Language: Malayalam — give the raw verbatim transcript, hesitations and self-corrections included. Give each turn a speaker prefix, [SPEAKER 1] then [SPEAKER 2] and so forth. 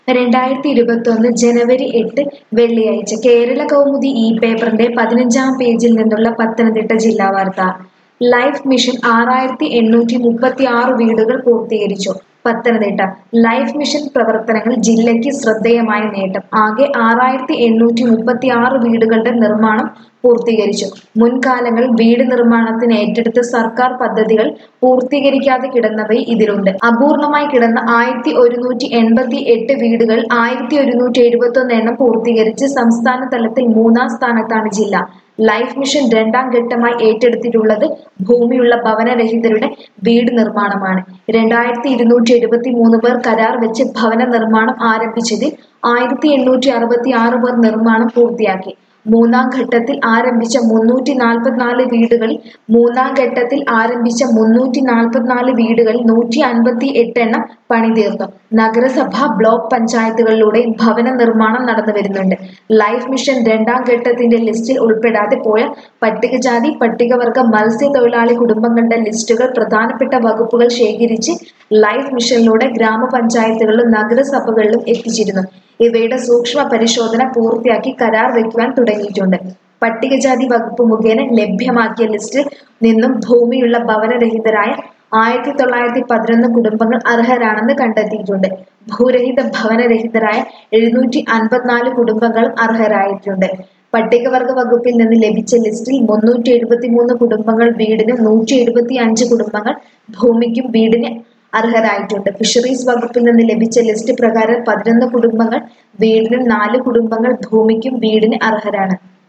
[SPEAKER 1] രണ്ടായിരത്തി ഇരുപത്തൊന്ന് ജനുവരി എട്ട് വെള്ളിയാഴ്ച കേരള കൗമുദി ഈ പേപ്പറിന്റെ പതിനഞ്ചാം പേജിൽ നിന്നുള്ള പത്തനംതിട്ട ജില്ലാ വാർത്ത. ലൈഫ് മിഷൻ ആറായിരത്തി എണ്ണൂറ്റി മുപ്പത്തി ആറ് വീടുകൾ പൂർത്തീകരിച്ചു. പത്തനംതിട്ട ലൈഫ് മിഷൻ പ്രവർത്തനങ്ങൾ ജില്ലയ്ക്ക് ശ്രദ്ധേയമായ നേട്ടം. ആകെ ആറായിരത്തി എണ്ണൂറ്റി മുപ്പത്തി ആറ് വീടുകളുടെ നിർമ്മാണം പൂർത്തീകരിച്ചു. മുൻകാലങ്ങളിൽ വീട് നിർമ്മാണത്തിന് ഏറ്റെടുത്ത സർക്കാർ പദ്ധതികൾ പൂർത്തീകരിക്കാതെ കിടന്നവയും ഇതിലുണ്ട്. അപൂർണമായി കിടന്ന ആയിരത്തി ഒരുന്നൂറ്റി എൺപത്തി എട്ട് വീടുകൾ ആയിരത്തി ഒരുന്നൂറ്റി എഴുപത്തി ഒന്ന് എണ്ണം പൂർത്തീകരിച്ച് സംസ്ഥാന തലത്തിൽ മൂന്നാം സ്ഥാനത്താണ് ജില്ല. ലൈഫ് മിഷൻ രണ്ടാം ഘട്ടമായി ഏറ്റെടുത്തിട്ടുള്ളത് ഭൂമിയുള്ള ഭവനരഹിതരുടെ വീട് നിർമ്മാണമാണ്. രണ്ടായിരത്തി ഇരുന്നൂറ്റി എഴുപത്തി മൂന്ന് പേർ കരാർ വെച്ച് ഭവന നിർമ്മാണം ആരംഭിച്ചതിൽ ആയിരത്തി എണ്ണൂറ്റി അറുപത്തി ആറ് പേർ നിർമ്മാണം പൂർത്തിയാക്കി. മൂന്നാം ഘട്ടത്തിൽ ആരംഭിച്ച മുന്നൂറ്റി നാൽപ്പത്തിനാല് വീടുകളിൽ മൂന്നാം ഘട്ടത്തിൽ ആരംഭിച്ച മുന്നൂറ്റി നാൽപ്പത്തിനാല് വീടുകളിൽ നൂറ്റി അൻപത്തി എട്ട് എണ്ണം പണി തീർന്നു. നഗരസഭ ബ്ലോക്ക് പഞ്ചായത്തുകളിലൂടെ ഭവന നിർമ്മാണം നടന്നു വരുന്നുണ്ട്. ലൈഫ് മിഷൻ രണ്ടാം ഘട്ടത്തിന്റെ ലിസ്റ്റിൽ ഉൾപ്പെടാതെ പോയ പട്ടികജാതി പട്ടികവർഗ മത്സ്യത്തൊഴിലാളി കുടുംബങ്ങളുടെ ലിസ്റ്റുകൾ പ്രധാനപ്പെട്ട വകുപ്പുകൾ ശേഖരിച്ച് ലൈഫ് മിഷനിലൂടെ ഗ്രാമപഞ്ചായത്തുകളിലും നഗരസഭകളിലും എത്തിച്ചിരുന്നു. ഇവയുടെ സൂക്ഷ്മ പരിശോധന പൂർത്തിയാക്കി കരാർ വയ്ക്കുവാൻ തുടങ്ങിയിട്ടുണ്ട്. പട്ടികജാതി വകുപ്പ് മുഖേന ലഭ്യമാക്കിയ ലിസ്റ്റിൽ നിന്നും ഭൂമിയുള്ള ഭവനരഹിതരായ ആയിരത്തി തൊള്ളായിരത്തി പതിനൊന്ന് കുടുംബങ്ങൾ അർഹരാണെന്ന് കണ്ടെത്തിയിട്ടുണ്ട്. ഭൂരഹിത ഭവനരഹിതരായ എഴുന്നൂറ്റി അൻപത്തിനാല് കുടുംബങ്ങളും അർഹരായിട്ടുണ്ട്. പട്ടികവർഗ വകുപ്പിൽ നിന്ന് ലഭിച്ച ലിസ്റ്റിൽ മുന്നൂറ്റി എഴുപത്തി മൂന്ന് കുടുംബങ്ങൾ വീടിനും നൂറ്റി എഴുപത്തി അഞ്ച് കുടുംബങ്ങൾ ഭൂമിക്കും വീടിന് അർഹരായിട്ടുണ്ട്. ഫിഷറീസ് വകുപ്പിൽ നിന്ന് ലഭിച്ച ലിസ്റ്റ് പ്രകാരം പതിനൊന്ന് കുടുംബങ്ങൾ വീടിനും നാല് കുടുംബങ്ങൾ ഭൂമിക്കും വീടിന് അർഹരാണ്.